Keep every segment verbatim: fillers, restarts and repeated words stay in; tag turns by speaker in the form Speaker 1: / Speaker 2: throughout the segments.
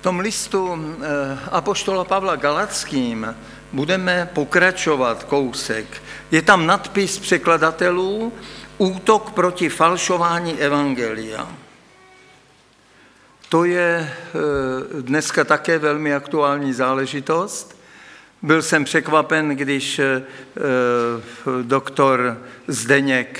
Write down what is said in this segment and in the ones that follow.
Speaker 1: tom listu apoštola Pavla Galackým budeme pokračovat kousek. Je tam nadpis překladatelů Útok proti falšování evangelia. To je dneska také velmi aktuální záležitost. Byl jsem překvapen, když doktor Zdeněk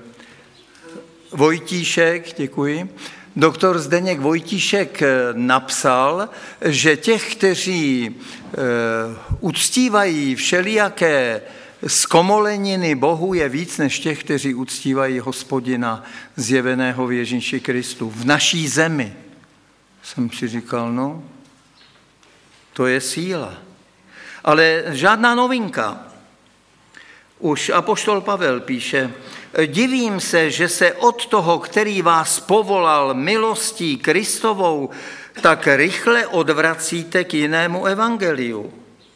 Speaker 1: Vojtíšek, děkuji, Doktor Zdeněk Vojtíšek napsal, že těch, kteří uctívají všelijaké zkomoleniny Bohu, je víc než těch, kteří uctívají Hospodina zjeveného v Ježíši Kristu. V naší zemi. Jsem si říkal, no, to je síla. Ale žádná novinka. Už apoštol Pavel píše, divím se, že se od toho, který vás povolal milostí Kristovou, tak rychle odvracíte k jinému evangeliu.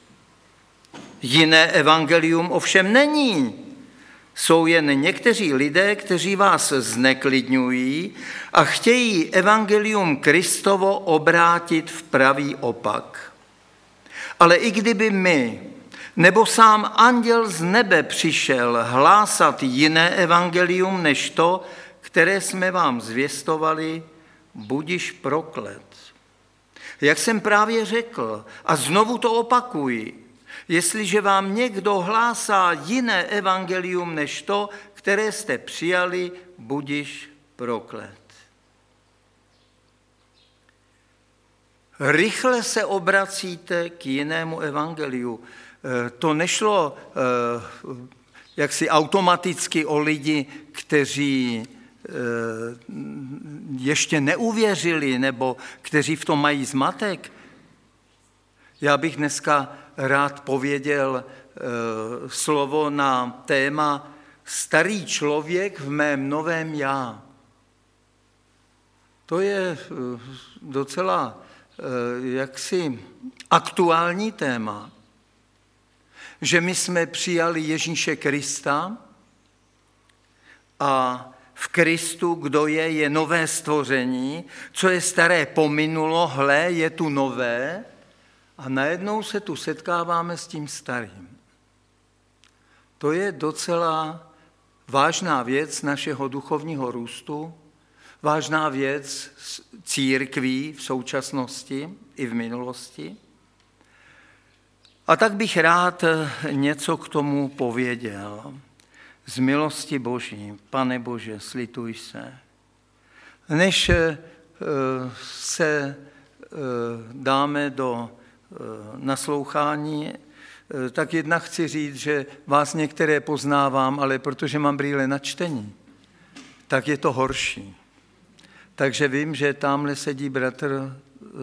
Speaker 1: Jiné evangelium ovšem není. Jsou jen někteří lidé, kteří vás zneklidňují a chtějí evangelium Kristovo obrátit v pravý opak. Ale i kdyby my, nebo sám anděl z nebe přišel hlásat jiné evangelium než to, které jsme vám zvěstovali, budiž proklet. Jak jsem právě řekl, a znovu to opakuji, jestliže vám někdo hlásá jiné evangelium než to, které jste přijali, budiž proklet. Rychle se obracíte k jinému evangeliu. To nešlo jaksi automaticky o lidi, kteří ještě neuvěřili nebo kteří v tom mají zmatek. Já bych dneska rád pověděl slovo na téma starý člověk v mém novém já. To je docela jaksi aktuální téma, že my jsme přijali Ježíše Krista a v Kristu, kdo je, je nové stvoření, co je staré pominulo, hle, je tu nové a najednou se tu setkáváme s tím starým. To je docela vážná věc našeho duchovního růstu, vážná věc církví v současnosti i v minulosti. A tak bych rád něco k tomu pověděl. Z milosti Boží, Pane Bože, slituj se. Než se dáme do naslouchání, tak jednak chci říct, že vás některé poznávám, ale protože mám brýle na čtení, tak je to horší. Takže vím, že tamhle sedí bratr,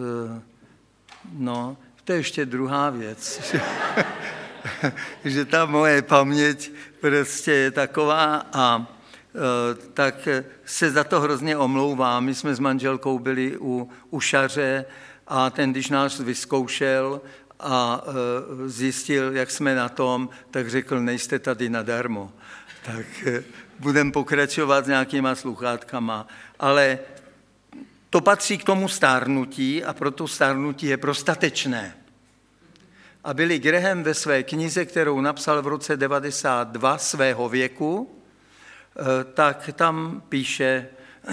Speaker 1: no, to je ještě druhá věc, že ta moje paměť prostě je taková a tak se za to hrozně omlouvám. My jsme s manželkou byli u, u šaře a ten, když nás vyzkoušel a zjistil, jak jsme na tom, tak řekl, nejste tady nadarmo. Tak budeme pokračovat s nějakýma sluchátkama, ale to patří k tomu stárnutí a proto stárnutí je prostatečné. A Billy Graham ve své knize, kterou napsal v roce devadesát dva svého věku, tak tam píše,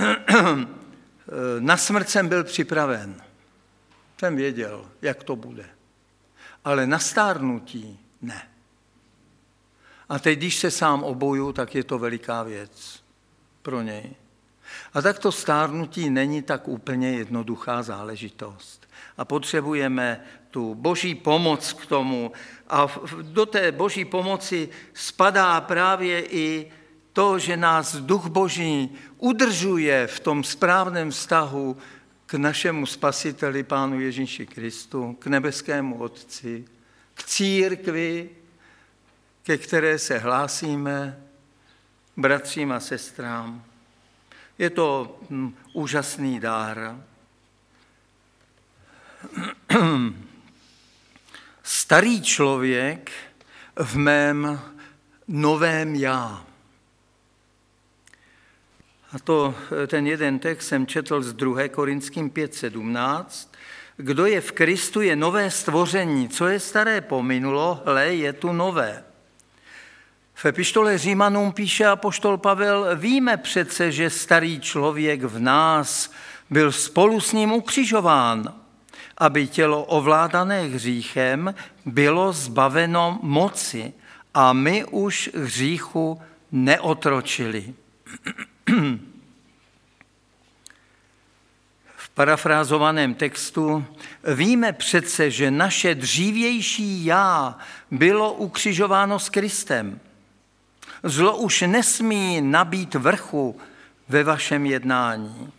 Speaker 1: na smrt jsem byl připraven. Jsem věděl, jak to bude. Ale na stárnutí ne. A teď, když se sám oboju, tak je to veliká věc pro něj. A tak to stárnutí není tak úplně jednoduchá záležitost. A potřebujeme tu Boží pomoc k tomu. A do té Boží pomoci spadá právě i to, že nás Duch Boží udržuje v tom správném vztahu k našemu Spasiteli, Pánu Ježíši Kristu, k nebeskému Otci, k církvi, ke které se hlásíme, bratřím a sestrám. Je to hm, úžasný dár. Starý člověk v mém novém já. A to ten jeden text jsem četl z druhého Korinským pět sedmnáct. Kdo je v Kristu, je nové stvoření. Co je staré pominulo, hle, je tu nové. V epištole Římanům píše apoštol Pavel, víme přece, že starý člověk v nás byl spolu s ním ukřižován, aby tělo ovládané hříchem bylo zbaveno moci a my už hříchu neotročili. V parafrázovaném textu víme přece, že naše dřívější já bylo ukřižováno s Kristem. Zlo už nesmí nabít vrchu ve vašem jednání.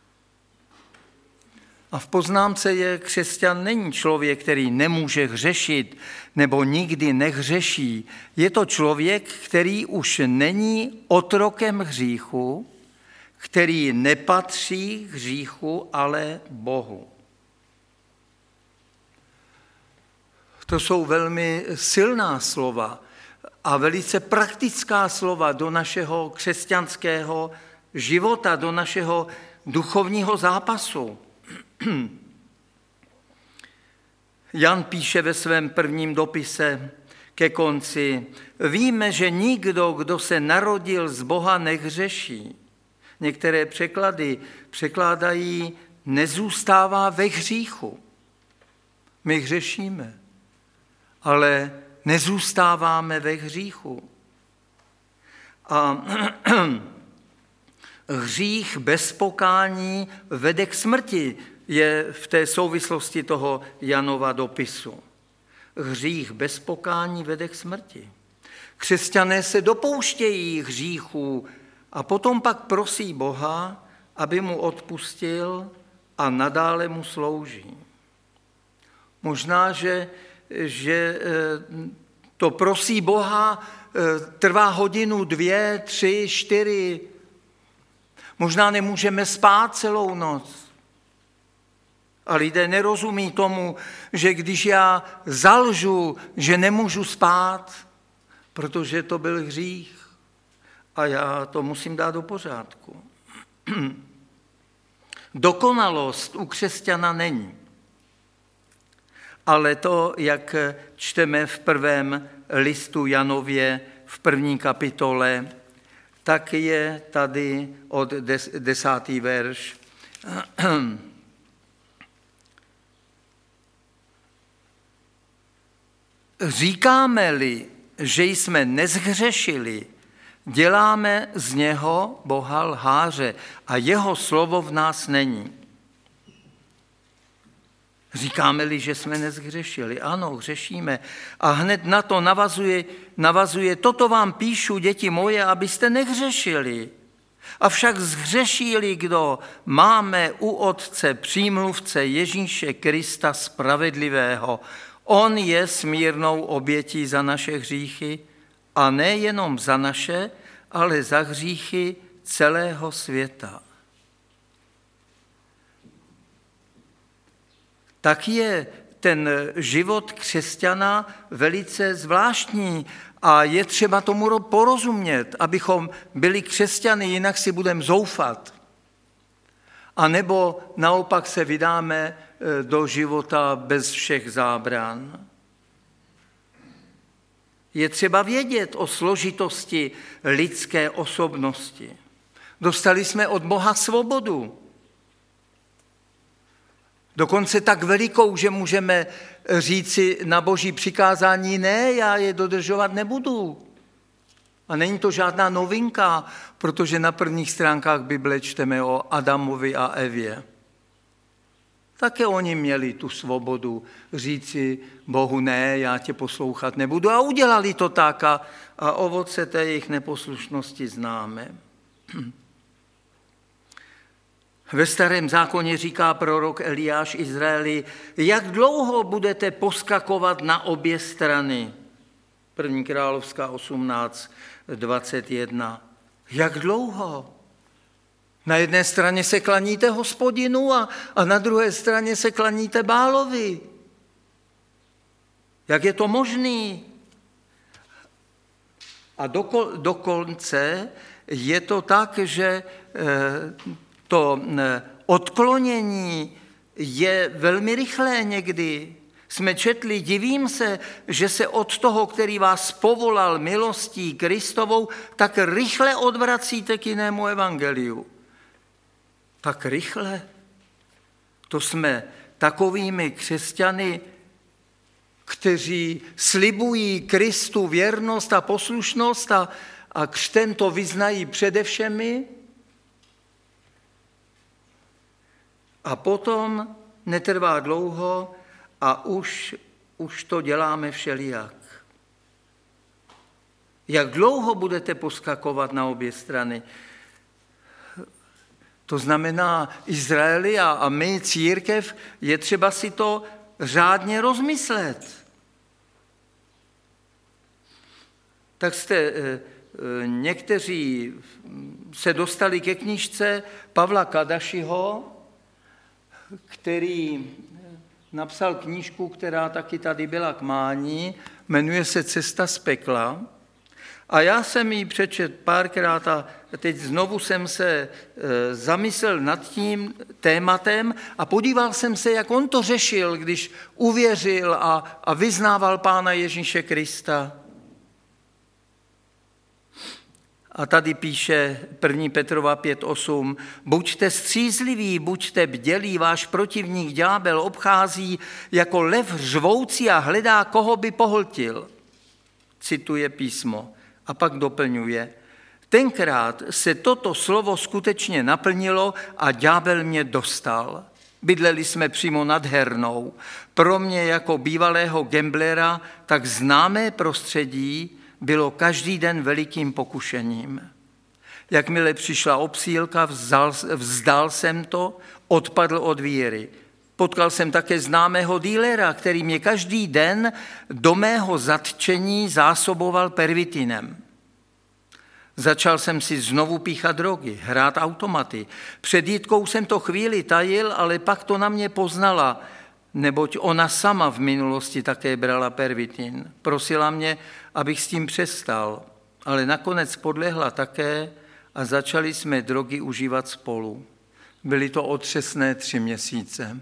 Speaker 1: A v poznámce je, křesťan není člověk, který nemůže hřešit nebo nikdy nehřeší. Je to člověk, který už není otrokem hříchu, který nepatří hříchu, ale Bohu. To jsou velmi silná slova a velice praktická slova do našeho křesťanského života, do našeho duchovního zápasu. Jan píše ve svém prvním dopise ke konci, víme, že nikdo, kdo se narodil z Boha, nehřeší. Některé překlady překládají, nezůstává ve hříchu. My hřešíme, ale nezůstáváme ve hříchu. A hřích bez pokání vede k smrti, je v té souvislosti toho Janova dopisu. Hřích bez pokání vede k smrti. Křesťané se dopouštějí hříchů a potom pak prosí Boha, aby mu odpustil a nadále mu slouží. Možná, že, že to prosí Boha trvá hodinu, dvě, tři, čtyři. Možná nemůžeme spát celou noc. A lidé nerozumí tomu, že když já zalžu, že nemůžu spát, protože to byl hřích a já to musím dát do pořádku. Dokonalost u křesťana není. Ale to, jak čteme v prvém listu Janově v první kapitole, tak je tady od des, desátý verš. Říkáme-li, že jsme nezhřešili, děláme z něho Boha lháře a jeho slovo v nás není. Říkáme-li, že jsme nezhřešili. Ano, hřešíme. A hned na to navazuje, navazuje, toto vám píšu, děti moje, abyste nehřešili. Avšak zhřešili kdo? Máme u Otce přímluvce Ježíše Krista spravedlivého. On je smírnou obětí za naše hříchy a nejenom za naše, ale za hříchy celého světa. Tak je ten život křesťana velice zvláštní a je třeba tomu porozumět, abychom byli křesťany, jinak si budeme zoufat. A nebo naopak se vydáme do života bez všech zábran. Je třeba vědět o složitosti lidské osobnosti. Dostali jsme od Boha svobodu. Dokonce tak velikou, že můžeme říci na Boží přikázání, ne, já je dodržovat nebudu. A není to žádná novinka, protože na prvních stránkách Bible čteme o Adamovi a Evě. Také oni měli tu svobodu říci Bohu, ne, já tě poslouchat nebudu. A udělali to tak a, a ovoce té jejich neposlušnosti známe. Ve starém zákoně říká prorok Eliáš Izraeli, jak dlouho budete poskakovat na obě strany. První královská osmnáct dvacet jedna. Jak dlouho? Na jedné straně se klaníte Hospodinu a, a na druhé straně se klaníte Bálovi. Jak je to možný? A do, do konce je to tak, že to odklonění je velmi rychlé někdy. Jsme četli, divím se, že se od toho, který vás povolal milostí Kristovou, tak rychle odvracíte k jinému evangeliu. Tak rychle? To jsme takovými křesťany, kteří slibují Kristu věrnost a poslušnost a, a křtem to vyznají přede všemi. A potom netrvá dlouho a už, už to děláme všelijak. Jak dlouho budete poskakovat na obě strany? To znamená, Izraeli a, a my, církev, je třeba si to řádně rozmyslet. Tak jste e, e, někteří se dostali ke knížce Pavla Kadašiho, který napsal knížku, která taky tady byla k mání, jmenuje se Cesta z pekla. A já jsem ji přečet párkrát a teď znovu jsem se zamyslel nad tím tématem a podíval jsem se, jak on to řešil, když uvěřil a, a vyznával Pána Ježíše Krista. A tady píše první Petrova pět osm, buďte střízliví, buďte bdělí, váš protivník ďábel obchází jako lev řvoucí a hledá, koho by pohltil. Cituje písmo. A pak doplňuje, tenkrát se toto slovo skutečně naplnilo a ďábel mě dostal. Bydleli jsme přímo nad hernou. Pro mě jako bývalého gamblera tak známé prostředí bylo každý den velikým pokušením. Jakmile přišla obsílka, vzdal, vzdal jsem to, odpadl od víry. Potkal jsem také známého dílera, který mě každý den do mého zatčení zásoboval pervitinem. Začal jsem si znovu píchat drogy, hrát automaty. Před Jitkou jsem to chvíli tajil, ale pak to na mě poznala, neboť ona sama v minulosti také brala pervitin. Prosila mě, abych s tím přestal, ale nakonec podlehla také a začali jsme drogy užívat spolu. Byly to otřesné tři měsíce.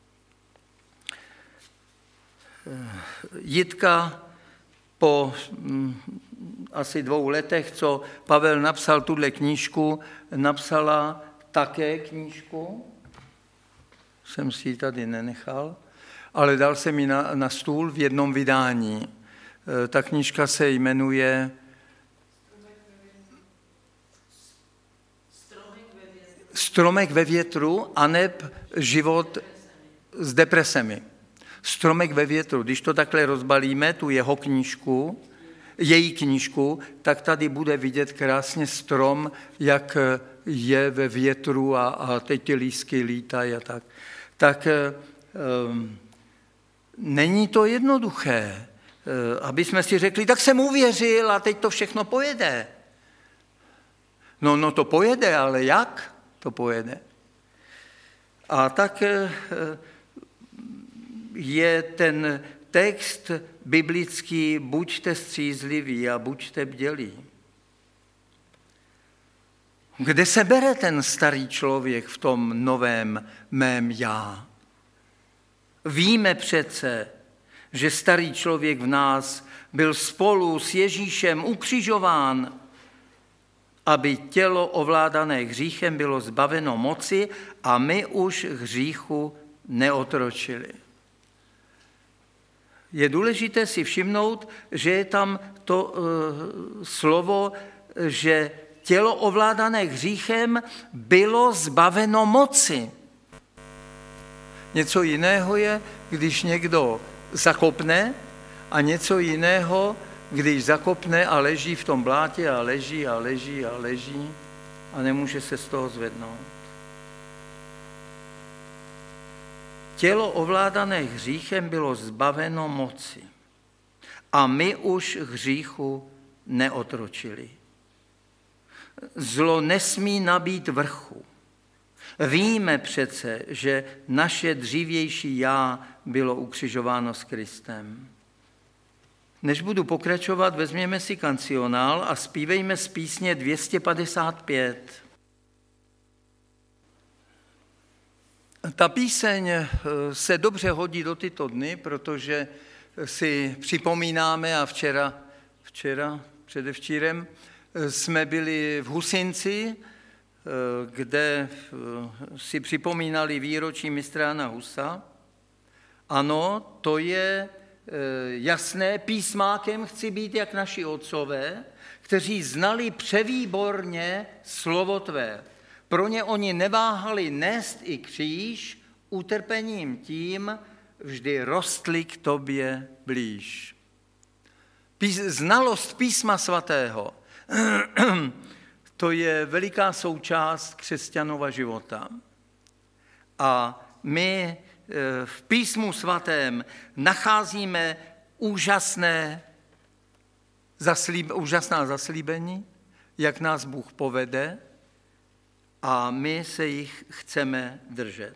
Speaker 1: Jitka po asi dvou letech, co Pavel napsal tuhle knížku, napsala také knížku, jsem si ji tady nenechal, ale dal jsem ji na, na stůl v jednom vydání. Ta knížka se jmenuje Stromek ve větru aneb život s depresemi. Stromek ve větru. Když to takhle rozbalíme, tu jeho knížku, její knížku, tak tady bude vidět krásně strom, jak je ve větru a, a teď ty lístky lítají a tak. Tak um, není to jednoduché, aby jsme si řekli, tak jsem uvěřil a teď to všechno pojede. No, no to pojede, ale jak to pojede? A tak je ten text biblický, buďte střízliví a buďte bdělí. Kde se bere ten starý člověk v tom novém mém já? Víme přece, že starý člověk v nás byl spolu s Ježíšem ukřižován, aby tělo ovládané hříchem bylo zbaveno moci a my už hříchu neotročili. Je důležité si všimnout, že je tam to uh, slovo, že tělo ovládané hříchem bylo zbaveno moci. Něco jiného je, když někdo zakopne a něco jiného, když zakopne a leží v tom blátě a leží a leží a leží a nemůže se z toho zvednout. Tělo ovládané hříchem bylo zbaveno moci a my už hříchu neotročili. Zlo nesmí nabít vrchu. Víme přece, že naše dřívější já bylo ukřižováno s Kristem. Než budu pokračovat, vezměme si kancionál a zpívejme z písně dvě stě padesát pět. Ta píseň se dobře hodí do tyto dny, protože si připomínáme a včera, včera, předevčírem, jsme byli v Husinci, kde si připomínali výročí mistra Jana Husa. Ano, to je jasné, písmákem chci být jak naši otcové, kteří znali převýborně slovo tvé. Pro ně oni neváhali nést i kříž, utrpením tím vždy rostli k tobě blíž. Pís, znalost písma svatého, to je veliká součást křesťanova života. A my v písmu svatém nacházíme úžasné zaslíb, úžasná zaslíbení, jak nás Bůh povede, a my se jich chceme držet.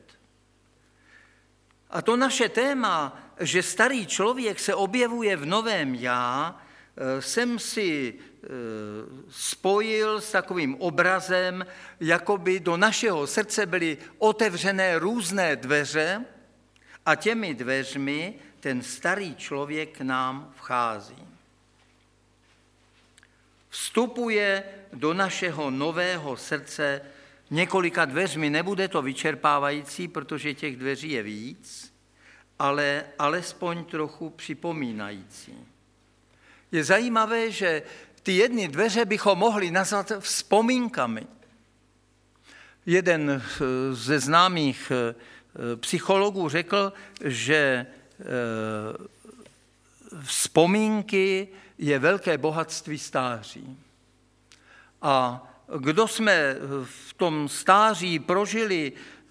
Speaker 1: A to naše téma, že starý člověk se objevuje v novém já, jsem si spojil s takovým obrazem, jako by do našeho srdce byly otevřené různé dveře a těmi dveřmi ten starý člověk k nám vchází. Vstupuje do našeho nového srdce několika dveřmi. Nebude to vyčerpávající, protože těch dveří je víc, ale alespoň trochu připomínající. Je zajímavé, že ty jedny dveře bychom mohli nazvat vzpomínkami. Jeden ze známých psychologů řekl, že vzpomínky je velké bohatství stáří. A kdo jsme v tom stáří prožili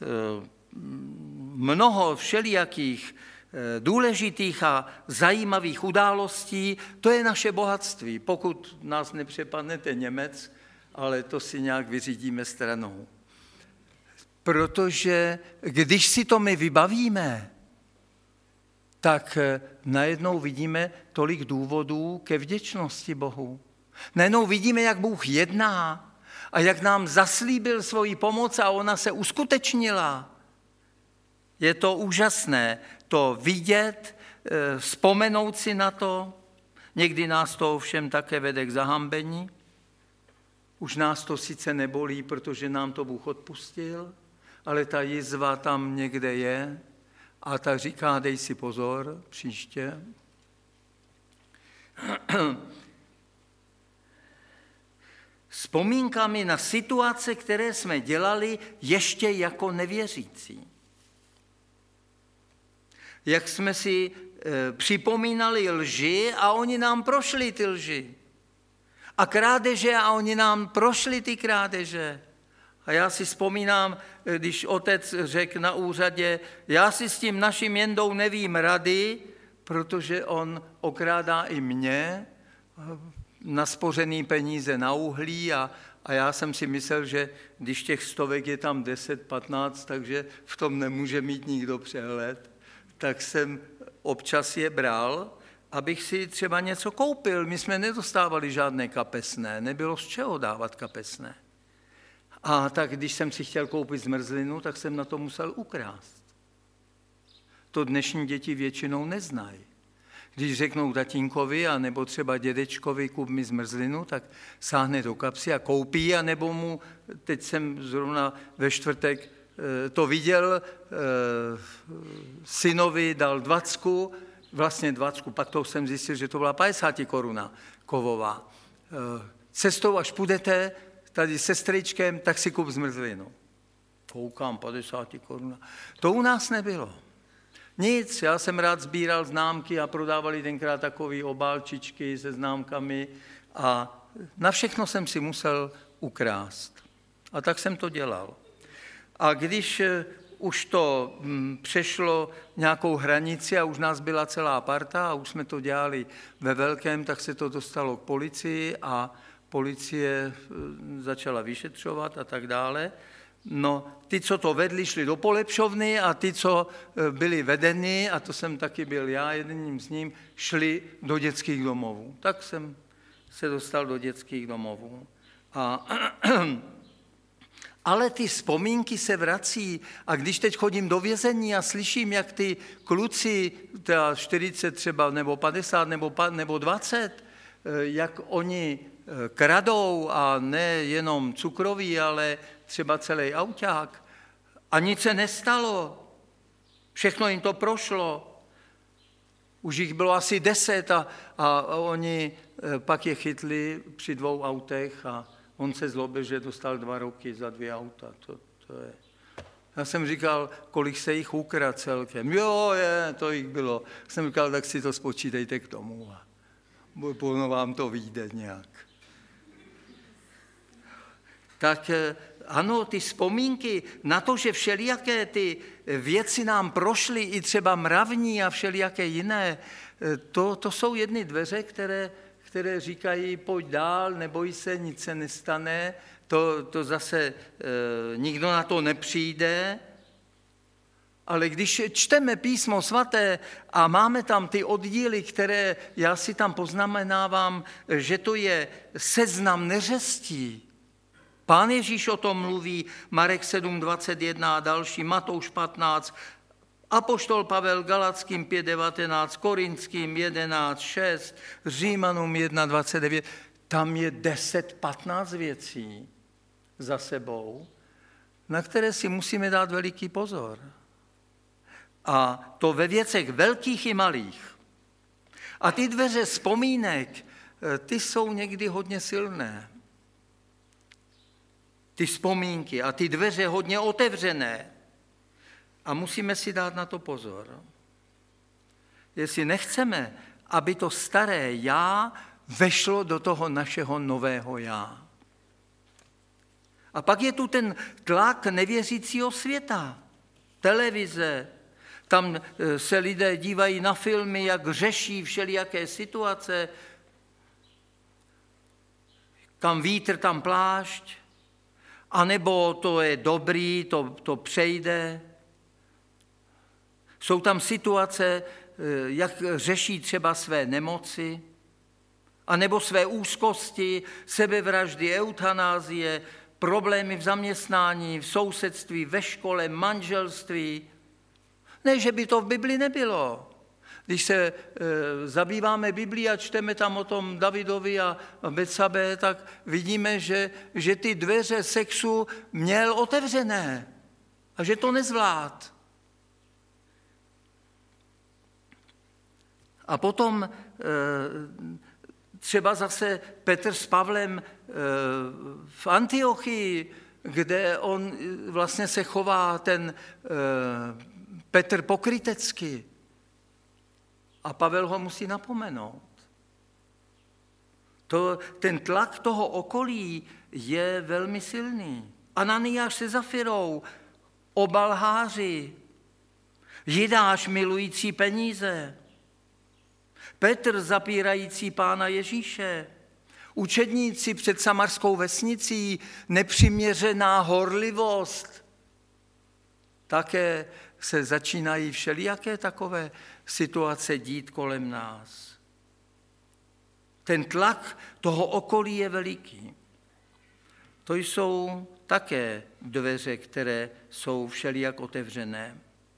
Speaker 1: mnoho všelijakých důležitých a zajímavých událostí, to je naše bohatství, pokud nás nepřepadnete Němec, ale to si nějak vyřídíme stranou. Protože když si to my vybavíme, tak najednou vidíme tolik důvodů ke vděčnosti Bohu. Najednou vidíme, jak Bůh jedná a jak nám zaslíbil svoji pomoc a ona se uskutečnila. Je to úžasné to vidět, vzpomenout si na to. Někdy nás to ovšem také vede k zahambení. Už nás to sice nebolí, protože nám to Bůh odpustil, ale ta jizva tam někde je a ta říká, dej si pozor příště. Vzpomínkami na situace, které jsme dělali ještě jako nevěřící. Jak jsme si e, připomínali lži a oni nám prošli ty lži. A krádeže a oni nám prošli ty krádeže. A já si vzpomínám, když otec řekl na úřadě, já si s tím naším Jendou nevím rady, protože on okrádá i mě, naspořený peníze na uhlí a, a já jsem si myslel, že když těch stovek je tam deset, patnáct, takže v tom nemůže mít nikdo přehled, tak jsem občas je bral, abych si třeba něco koupil. My jsme nedostávali žádné kapesné, nebylo z čeho dávat kapesné. A tak když jsem si chtěl koupit zmrzlinu, tak jsem na to musel ukrást. To dnešní děti většinou neznají. Když řeknou tatínkovi a nebo třeba dědečkovi, kup mi zmrzlinu, tak sáhne do kapsy a koupí, a nebo mu, teď jsem zrovna ve čtvrtek to viděl, synovi dal dvacku, vlastně dvacku, pak to jsem zjistil, že to byla padesát koruna kovová. Cestou, až půjdete tady se stričkem, tak si kup zmrzlinu. Koukám, padesát koruna. To u nás nebylo. Nic, já jsem rád sbíral známky a prodávali tenkrát takový obálčičky se známkami a na všechno jsem si musel ukrást. A tak jsem to dělal. A když už to přešlo nějakou hranici a už nás byla celá parta a už jsme to dělali ve velkém, tak se to dostalo k policii a policie začala vyšetřovat a tak dále. No, ty, co to vedli, šli do polepšovny a ty, co byli vedeni, a to jsem taky byl já, jedním z ním, šli do dětských domovů. Tak jsem se dostal do dětských domovů. A, Ale ty vzpomínky se vrací a když teď chodím do vězení a slyším, jak ty kluci, teda čtyřicet třeba, nebo padesát, nebo, nebo dvacet, jak oni kradou a ne jenom cukroví, ale třeba celý auták a nic se nestalo. Všechno jim to prošlo. Už jich bylo asi deset a, a oni pak je chytli při dvou autech a on se zlobil, že dostal dva roky za dvě auta. To, to je. Já jsem říkal, kolik se jich ukradl celkem. Jo, je, to jich bylo. Jsem říkal, tak si to spočítejte k tomu a ono vám to vyjde nějak. Tak ano, ty vzpomínky na to, že všelijaké ty věci nám prošly, i třeba mravní a všelijaké jiné, to, to jsou jedny dveře, které, které říkají, pojď dál, neboj se, nic se nestane, to, to zase e, nikdo na to nepřijde. Ale když čteme písmo svaté a máme tam ty oddíly, které já si tam poznamenávám, že to je seznam neřestí. Pán Ježíš o tom mluví, Marek sedm dvacet jedna a další, Matouš patnáct, apoštol Pavel Galackým pět devatenáct, Korinským jedenáct šest, Římanům jedna dvacet devět. Tam je deset patnáct věcí za sebou, na které si musíme dát veliký pozor. A to ve věcech velkých i malých. A ty dveře vzpomínek, ty jsou někdy hodně silné. Ty vzpomínky a ty dveře hodně otevřené. A musíme si dát na to pozor. Jestli nechceme, aby to staré já vešlo do toho našeho nového já. A pak je tu ten tlak nevěřícího světa. Televize, tam se lidé dívají na filmy, jak řeší všelijaké situace. Kam vítr, tam plášť. A nebo to je dobrý, to, to přejde. Jsou tam situace, jak řeší třeba své nemoci, a nebo své úzkosti, sebevraždy, eutanázie, problémy v zaměstnání, v sousedství, ve škole, manželství. Ne, že by to v Bibli nebylo. Když se e, zabýváme Biblii a čteme tam o tom Davidovi a Betsabé, tak vidíme, že, že ty dveře sexu měl otevřené a že to nezvlád. A potom e, třeba zase Petr s Pavlem e, v Antiochii, kde on vlastně se chová ten e, Petr pokrytecky. A Pavel ho musí napomenout. To, ten tlak toho okolí je velmi silný. Ananiáš se Zafirou, oba lháři, Jidáš milující peníze, Petr zapírající Pána Ježíše, učedníci před samarskou vesnicí, nepřiměřená horlivost. Také se začínají všelijaké takové situace dít kolem nás. Ten tlak toho okolí je veliký. To jsou také dveře, které jsou všelijak otevřené.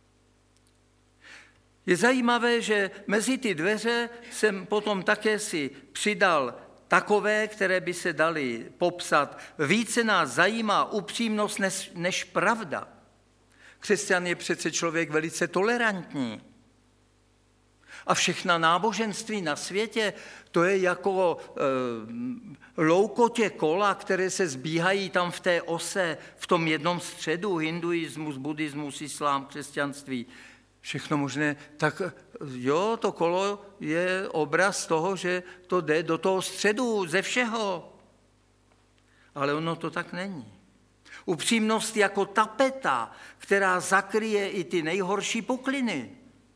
Speaker 1: Je zajímavé, že mezi ty dveře jsem potom také si přidal takové, které by se daly popsat. Více nás zajímá upřímnost než, než pravda. Křesťan je přece člověk velice tolerantní. A všechna náboženství na světě, to je jako e, loukotě kola, které se zbíhají tam v té ose, v tom jednom středu, hinduismus, buddhismus, islám, křesťanství. Všechno možné, tak jo, to kolo je obraz toho, že to jde do toho středu ze všeho. Ale ono to tak není. Upřímnost jako tapeta, která zakryje i ty nejhorší pukliny.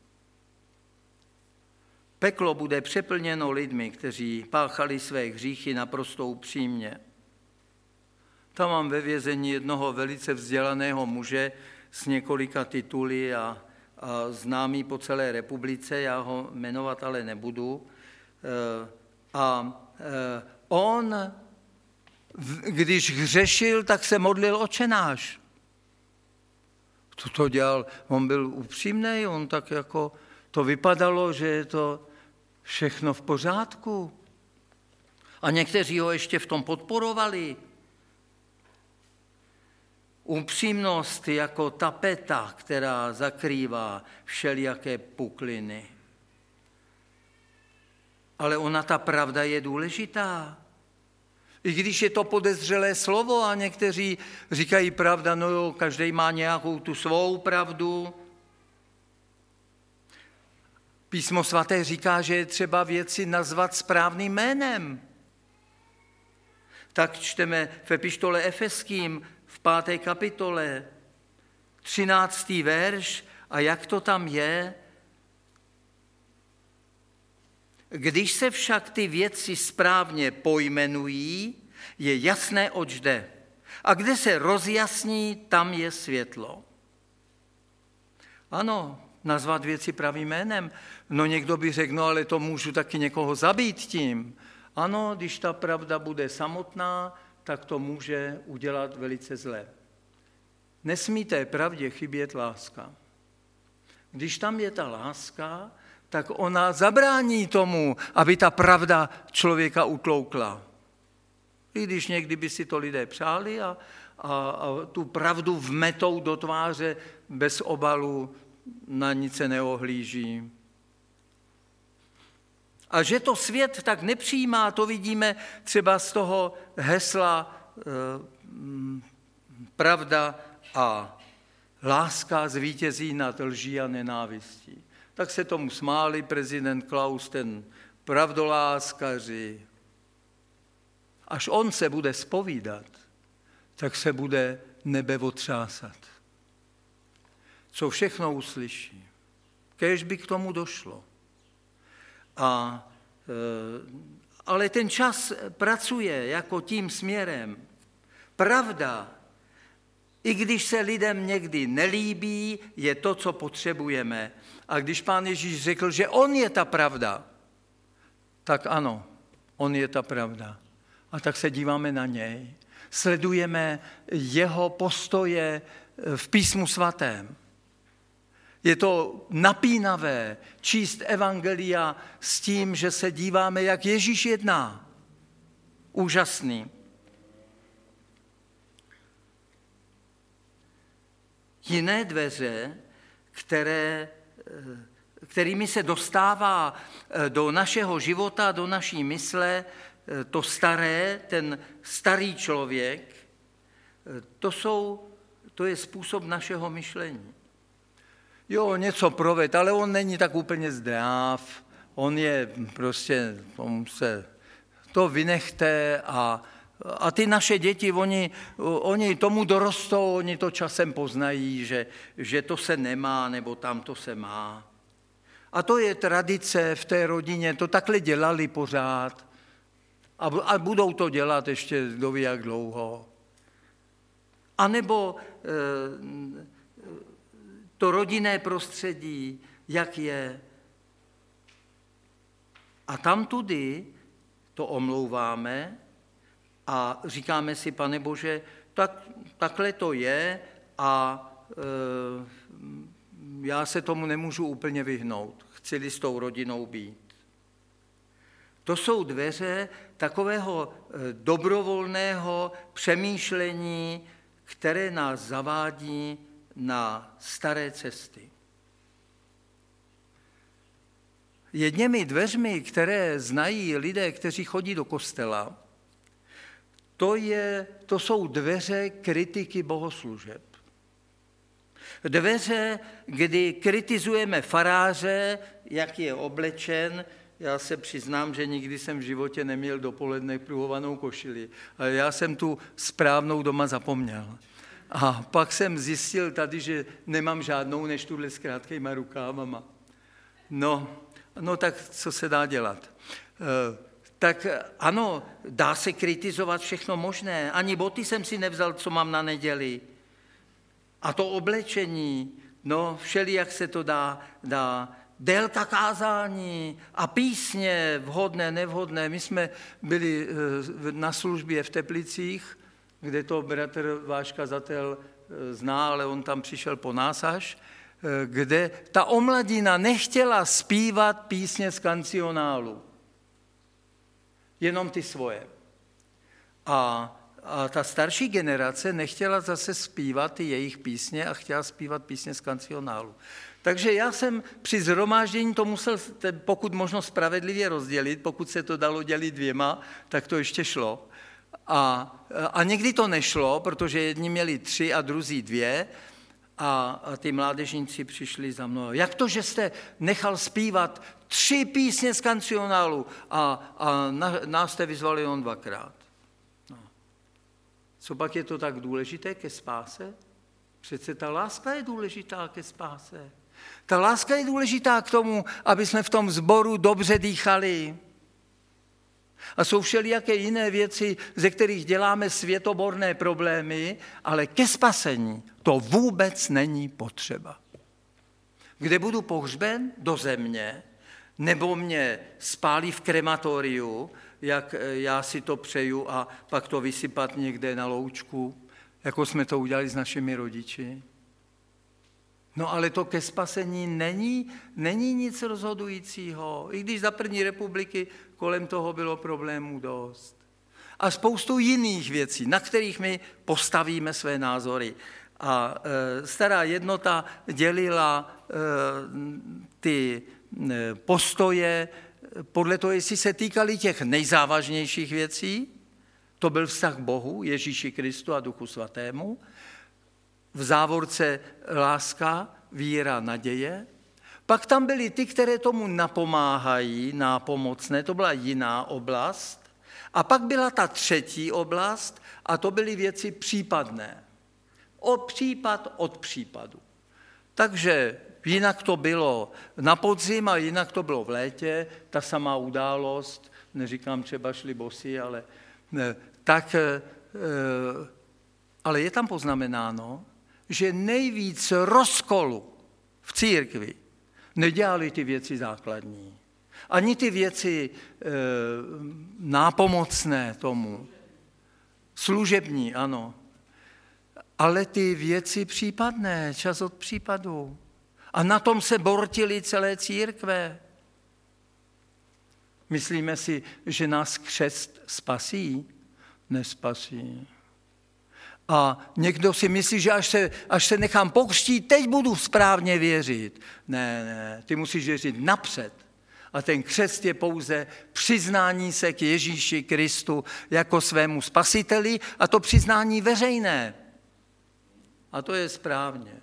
Speaker 1: Peklo bude přeplněno lidmi, kteří páchali své hříchy naprosto upřímně. Tam mám ve vězení jednoho velice vzdělaného muže s několika tituly a, a známý po celé republice, já ho jmenovat ale nebudu. A on když hřešil, tak se modlil Otčenáš. To to dělal, on byl upřímnej, on tak jako, to vypadalo, že je to všechno v pořádku. A někteří ho ještě v tom podporovali. Upřímnost jako tapeta, která zakrývá všelijaké pukliny. Ale ona, ta pravda je důležitá. I když je to podezřelé slovo a někteří říkají pravda, no jo, každý má nějakou tu svou pravdu. Písmo svaté říká, že je třeba věci nazvat správným jménem. Tak čteme v epištole Efeským v páté kapitole, třináctý verš, a jak to tam je? Když se však ty věci správně pojmenují, je jasné, oč jde. A kde se rozjasní, tam je světlo. Ano, nazvat věci pravým jménem. No někdo by řekl, no ale to můžu taky někoho zabít tím. Ano, když ta pravda bude samotná, tak to může udělat velice zle. Nesmí té pravdě chybět láska. Když tam je ta láska, tak ona zabrání tomu, aby ta pravda člověka utloukla. I když někdy by si to lidé přáli a, a, a tu pravdu vmetou do tváře bez obalu, na nic se neohlíží. A že to svět tak nepřijímá, to vidíme třeba z toho hesla e, pravda a láska zvítězí nad lží a nenávistí. Tak se tomu smáli prezident Klaus, ten pravdoláskaři. Až on se bude zpovídat, tak se bude nebe otřásat. Co všechno uslyší. Kéž by k tomu došlo. A, ale ten čas pracuje jako tím směrem. Pravda, i když se lidem někdy nelíbí, je to, co potřebujeme. A když Pán Ježíš řekl, že on je ta pravda, tak ano, on je ta pravda. A tak se díváme na něj. Sledujeme jeho postoje v Písmu svatém. Je to napínavé číst evangelia s tím, že se díváme, jak Ježíš jedná. Úžasný. Jiné dveře, které, kterými se dostává do našeho života, do naší mysle, to staré, ten starý člověk, to, jsou, to je způsob našeho myšlení. Jo, něco proved, ale on není tak úplně zdrav, on je prostě, tomu se, to vynechte a, a ty naše děti, oni, oni tomu dorostou, oni to časem poznají, že, že to se nemá, nebo tam to se má. A to je tradice v té rodině, to takhle dělali pořád a, a budou to dělat ještě kdo ví jak dlouho. A nebo e, to rodinné prostředí, jak je. A tam tudy to omlouváme a říkáme si, Pane Bože, tak, takhle to je a e, já se tomu nemůžu úplně vyhnout. Chci-li s tou rodinou být. To jsou dveře takového dobrovolného přemýšlení, které nás zavádí na staré cesty. Jedněmi dveřmi, které znají lidé, kteří chodí do kostela, to, je, to jsou dveře kritiky bohoslužeb. Dveře, kdy kritizujeme faráře, jak je oblečen. Já se přiznám, že nikdy jsem v životě neměl dopoledne pruhovanou košili, ale já jsem tu správnou doma zapomněl. A pak jsem zjistil tady, že nemám žádnou než tuhle s krátkýma rukávama. No, no tak co se dá dělat? E, tak ano, dá se kritizovat všechno možné. Ani boty jsem si nevzal, co mám na neděli. A to oblečení, no všelijak se to dá, dá, délka kázání a písně, vhodné, nevhodné. My jsme byli na službě v Teplicích, kde to bratr váš kazatel zná, ale on tam přišel po nás až, kde ta omladina nechtěla zpívat písně z kancionálu. Jenom ty svoje. A, a ta starší generace nechtěla zase zpívat ty jejich písně a chtěla zpívat písně z kancionálu. Takže já jsem při shromáždění to musel pokud možno spravedlivě rozdělit, pokud se to dalo dělit dvěma, tak to ještě šlo. A, a někdy to nešlo, protože jedni měli tři a druzí dvě a, a ty mládežníci přišli za mnou. Jak to, že jste nechal zpívat tři písně z kancionálu a, a na, nás jste vyzvali on dvakrát? No. Co pak je to tak důležité ke spáse? Přece ta láska je důležitá ke spáse. Ta láska je důležitá k tomu, aby jsme v tom sboru dobře dýchali. A jsou všelijaké jiné věci, ze kterých děláme světoborné problémy, ale ke spasení to vůbec není potřeba. Kde budu pohřben? Do země, nebo mě spálí v krematoriu, jak já si to přeju, a pak to vysypat někde na loučku, jako jsme to udělali s našimi rodiči. No ale to ke spasení není, není nic rozhodujícího, i když za první republiky kolem toho bylo problémů dost. A spoustu jiných věcí, na kterých my postavíme své názory. A e, stará jednota dělila e, ty e, postoje podle toho, jestli se týkaly těch nejzávažnějších věcí, to byl vztah k Bohu, Ježíši Kristu a Duchu Svatému, v závorce láska, víra, naděje. Pak tam byly ty, které tomu napomáhají, nápomocné, to byla jiná oblast. A pak byla ta třetí oblast a to byly věci případné. Od případ od případu. Takže jinak to bylo na podzim a jinak to bylo v létě, ta samá událost, neříkám třeba šli bosy, ale ne, tak, ale je tam poznamenáno, že nejvíc rozkolu v církvi nedělali ty věci základní. Ani ty věci e, nápomocné tomu. Služební, ano. Ale ty věci případné, čas od případu. A na tom se bortily celé církve. Myslíme si, že nás křest spasí? Nespasí. A někdo si myslí, že až se, až se nechám pokřtít, teď budu správně věřit. Ne, ne, ty musíš věřit napřed. A ten křest je pouze přiznání se k Ježíši Kristu jako svému spasiteli a to přiznání veřejné. A to je správně.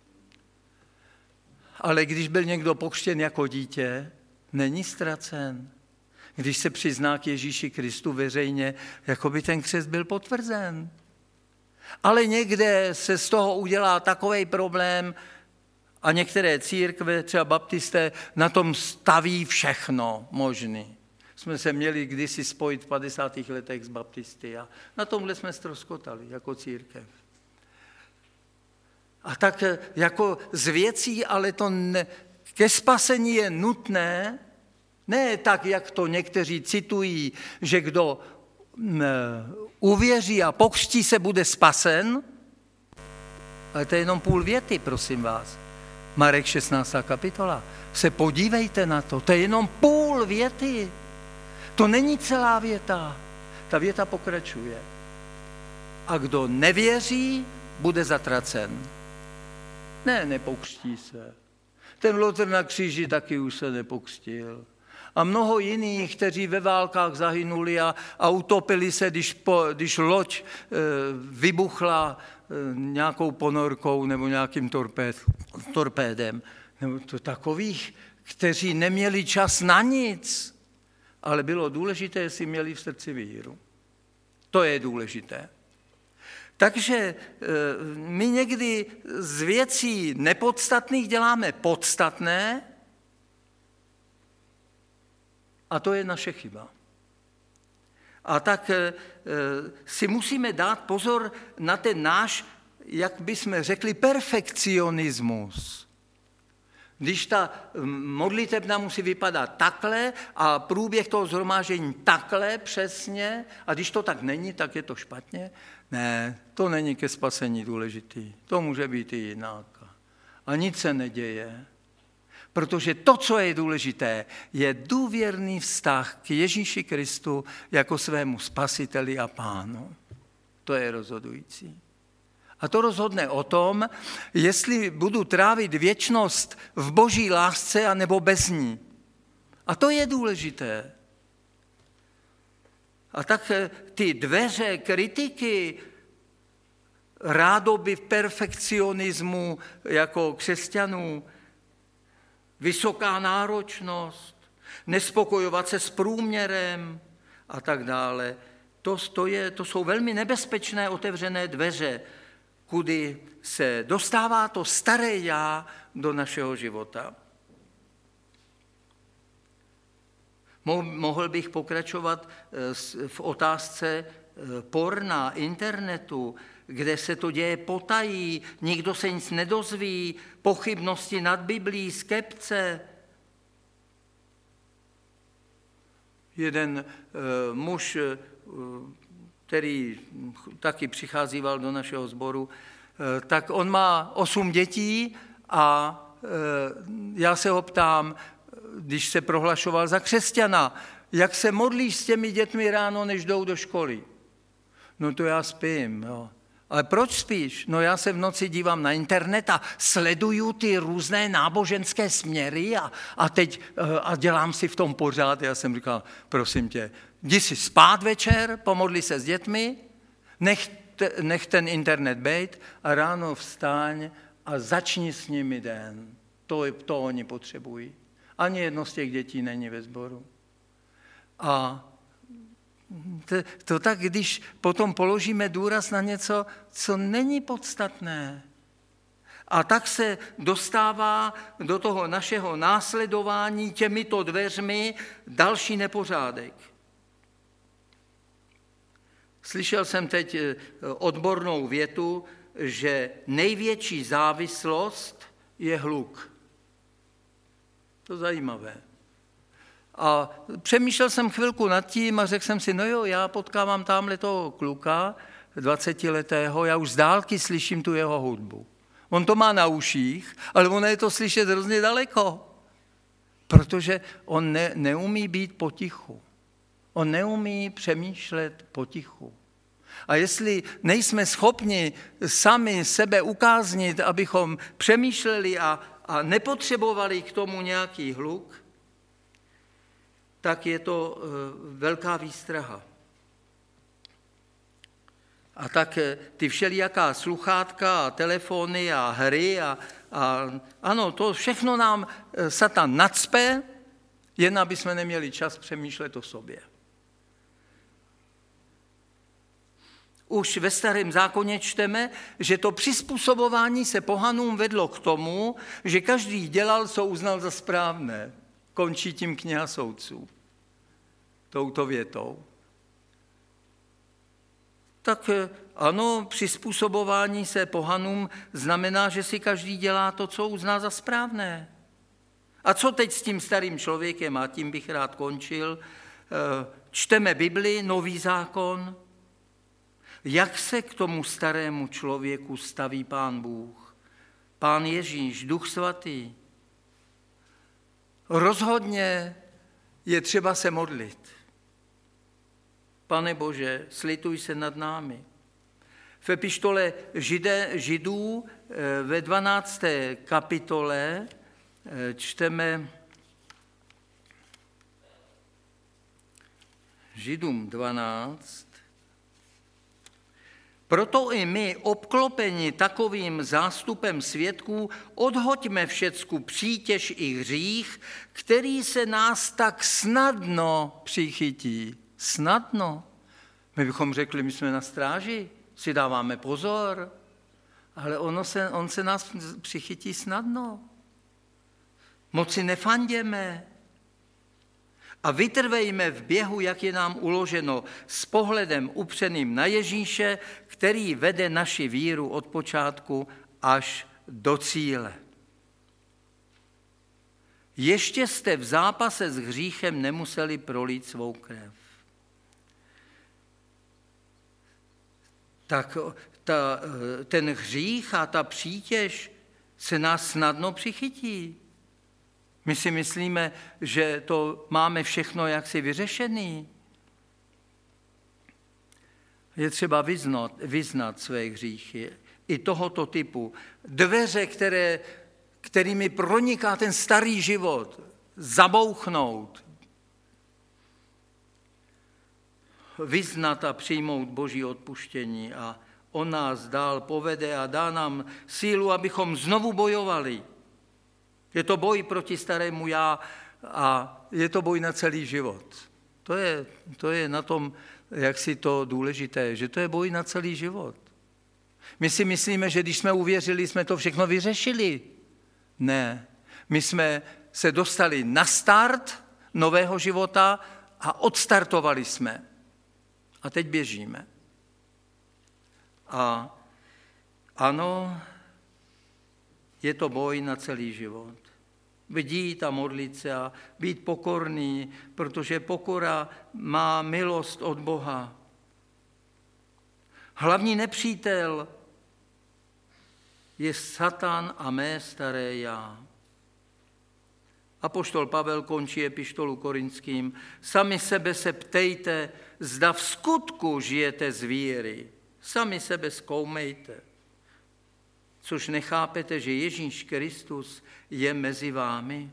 Speaker 1: Ale když byl někdo pokřtěn jako dítě, není ztracen. Když se přizná k Ježíši Kristu veřejně, jako by ten křest byl potvrzen. Ale někde se z toho udělá takovej problém a některé církve, třeba baptisté, na tom staví všechno možný. Jsme se měli kdysi spojit v padesátých letech s baptisty a na tomhle jsme ztroskotali jako církev. A tak jako z věcí, ale to ne, ke spasení je nutné, ne tak, jak to někteří citují, že kdo uvěří a pokřtí se, bude spasen, ale to je jenom půl věty, prosím vás. Marek šestnáctá kapitola. Se podívejte na to, to je jenom půl věty. To není celá věta. Ta věta pokračuje. A kdo nevěří, bude zatracen. Ne, nepokřtí se. Ten Luther na kříži taky už se nepokřtil. A mnoho jiných, kteří ve válkách zahynuli a, a utopili se, když, po, když loď e, vybuchla e, nějakou ponorkou nebo nějakým torpéd, torpédem. Nebo to takových, kteří neměli čas na nic, ale bylo důležité, jestli měli v srdci víru. To je důležité. Takže e, my někdy z věcí nepodstatných děláme podstatné, a to je naše chyba. A tak e, si musíme dát pozor na ten náš, jak bychom řekli, perfekcionismus. Když ta modlitebna musí vypadat takhle a průběh toho shromáždění takhle přesně, a když to tak není, tak je to špatně. Ne, to není ke spasení důležitý. To může být i jinak. A nic se neděje. Protože to, co je důležité, je důvěrný vztah k Ježíši Kristu jako svému spasiteli a pánu. To je rozhodující. A to rozhodne o tom, jestli budu trávit věčnost v boží lásce anebo bez ní. A to je důležité. A tak ty dveře kritiky, rádoby perfekcionismu jako křesťanů, vysoká náročnost, nespokojovat se s průměrem a tak dále, to, to, je, to jsou velmi nebezpečné otevřené dveře, kudy se dostává to staré já do našeho života. Mohl bych pokračovat v otázce porna, internetu, kde se to děje potají, nikdo se nic nedozví, pochybnosti nad Biblií, skepce. Jeden uh, muž, uh, který taky přicházíval do našeho sboru, uh, tak on má osm dětí a uh, já se ho ptám, když se prohlašoval za křesťana, jak se modlíš s těmi dětmi ráno, než jdou do školy? No to já spím, jo. Ale proč spíš? No já se v noci dívám na internet a sleduju ty různé náboženské směry a, a teď a dělám si v tom pořád. Já jsem říkal, prosím tě, jdi si spát večer, pomodli se s dětmi, nech, te, nech ten internet bejt a ráno vstaň a začni s nimi den. To, to oni potřebují. Ani jedno z těch dětí není ve sboru. A to, to tak, když potom položíme důraz na něco, co není podstatné. A tak se dostává do toho našeho následování těmito dveřmi další nepořádek. Slyšel jsem teď odbornou větu, že největší závislost je hluk. To zajímavé. A přemýšlel jsem chvilku nad tím a řekl jsem si, no jo, já potkávám tamhle toho kluka, dvacetiletého, já už z dálky slyším tu jeho hudbu. On to má na uších, ale ono je to slyšet hrozně daleko, protože on ne, neumí být potichu. On neumí přemýšlet potichu. A jestli nejsme schopni sami sebe ukáznit, abychom přemýšleli a, a nepotřebovali k tomu nějaký hluk, tak je to velká výstraha. A tak ty všelijaká sluchátka a telefony a hry a, a ano, to všechno nám Satan nacpe, jen aby jsme neměli čas přemýšlet o sobě. Už ve Starém zákoně čteme, že to přizpůsobování se pohanům vedlo k tomu, že každý dělal, co uznal za správné. Končí tím kniha soudců. Touto větou. Tak ano, přizpůsobování se pohanům znamená, že si každý dělá to, co uzná za správné. A co teď s tím starým člověkem, a tím bych rád končil, čteme Bibli, Nový zákon. Jak se k tomu starému člověku staví Pán Bůh? Pán Ježíš, Duch Svatý. Rozhodně je třeba se modlit. Pane Bože, slituj se nad námi. V epištole Židé, Židů ve dvanácté kapitole čteme Židům dvanáct. Proto i my, obklopeni takovým zástupem svědků, odhoďme všecku přítěž i hřích, který se nás tak snadno přichytí. Snadno. My bychom řekli, my jsme na stráži, si dáváme pozor, ale ono se, on se nás přichytí snadno. Moc si nefanděme. A vytrvejme v běhu, jak je nám uloženo, s pohledem upřeným na Ježíše, který vede naši víru od počátku až do cíle. ještě jste v zápase s hříchem nemuseli prolít svou krev. Tak ta, ten hřích a ta přítěž se nás snadno přichytí. My si myslíme, že to máme všechno jaksi vyřešený. Je třeba vyznat, vyznat své hříchy. I tohoto typu. Dveře, které, kterými proniká ten starý život, zabouchnout. Vyznat a přijmout Boží odpuštění a on nás dál povede a dá nám sílu, abychom znovu bojovali. Je to boj proti starému já a je to boj na celý život. To je, to je na tom, jak si to důležité, že to je boj na celý život. My si myslíme, že když jsme uvěřili, jsme to všechno vyřešili. Ne, my jsme se dostali na start nového života a odstartovali jsme. A teď běžíme. A ano, je to boj na celý život. Bdít a modlit se a být pokorný, protože pokora má milost od Boha. Hlavní nepřítel je Satan a mé staré já. Apoštol Pavel končí epištolu Korinským. Sami sebe se ptejte, zda v skutku žijete z víry. Sami sebe zkoumejte. Což nechápete, že Ježíš Kristus je mezi vámi?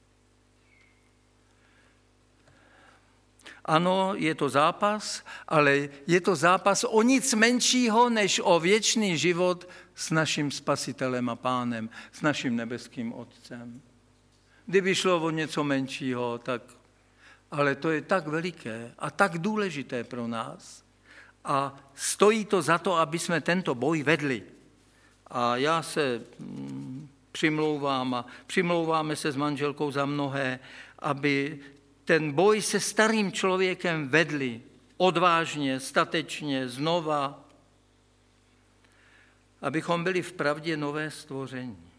Speaker 1: Ano, je to zápas, ale je to zápas o nic menšího, než o věčný život s naším Spasitelem a Pánem, s naším nebeským Otcem. Kdyby šlo o něco menšího, tak, ale to je tak veliké a tak důležité pro nás. A stojí to za to, aby jsme tento boj vedli. A já se přimlouvám a přimlouváme se s manželkou za mnohé, aby ten boj se starým člověkem vedli odvážně, statečně, znova, abychom byli v pravdě nové stvoření.